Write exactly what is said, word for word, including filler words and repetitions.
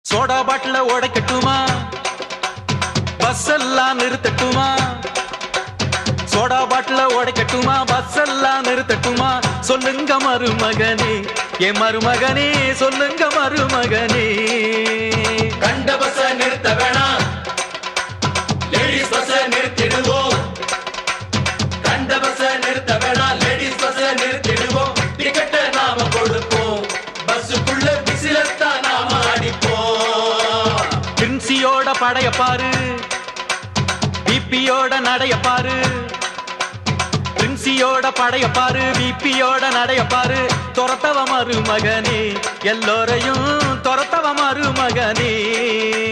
Soda பாட்டில உடைக்கட்டுமா, bus எல்லாம் நிறுத்தட்டுமா? Soda பாட்டில உடைக்கட்டுமா, பஸ் எல்லாம் நிறுத்தட்டுமா? சொல்லுங்க மருமகனே, என் மருமகனே, சொல்லுங்க மருமகனே. கண்ட பஸ் நிறுத்த வேணாம், லேடிஸ் பஸ் நிறுத்திடுவோம். கண்ட பஸ் நிறுத்த வேணாம், லேடிஸ் பஸ் நிறுத்திடுவோம். டிக்கெட்டை நாம கொடுப்போம், பஸ்ஸுக்குள்ள விசிலத்தான் நாம அடிப்போம். பிரின்சியோட படைய பாரு, பிபியோட நடைய பாரு. பிரின்சியோட படைய பாரு, பிபியோட நடைய பாரு. துரத்தவ மருமகனே, எல்லோரையும் துரத்தவ மருமகனே.